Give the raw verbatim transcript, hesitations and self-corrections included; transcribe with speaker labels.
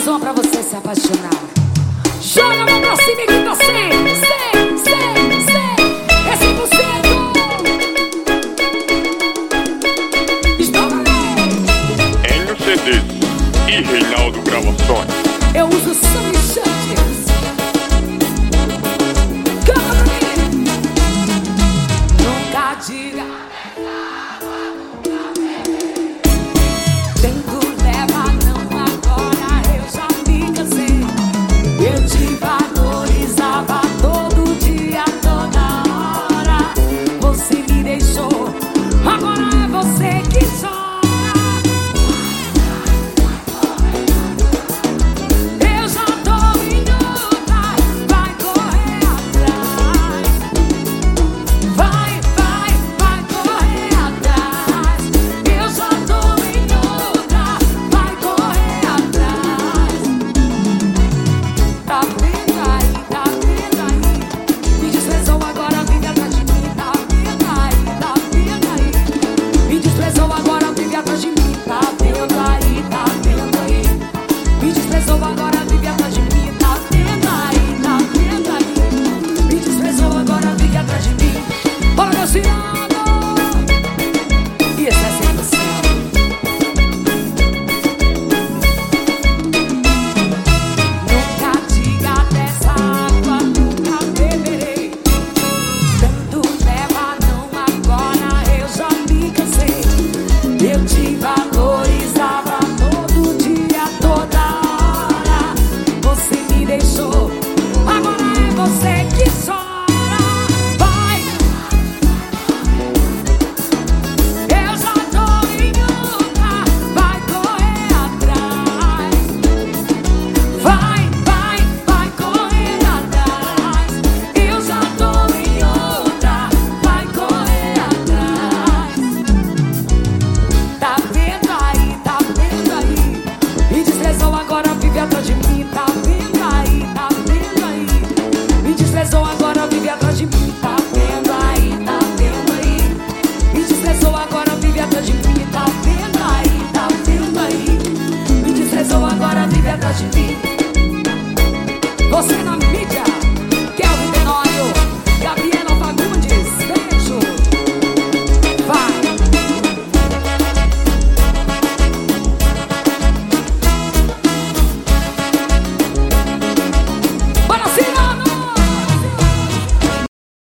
Speaker 1: som pra você se apaixonar. Joga a mão pra cima e grita cem, cem, cem, cem. É cem por cento. Estou valendo.
Speaker 2: Enio C Ds e Reinaldo Gravações.
Speaker 1: Eu uso Sammy Chantes. Canta pra mim. Nunca diga. Tento levar, não agora. Eu já me cansei. Eu te valorizava todo dia, toda hora. Você me deixou. Agora é você que chora. Agora vive atrás de mim, tá vendo aí, tá vendo aí. Me desprezou, agora vive atrás de mim, tá vendo aí, tá vendo aí. Me desprezou, agora vive atrás de mim.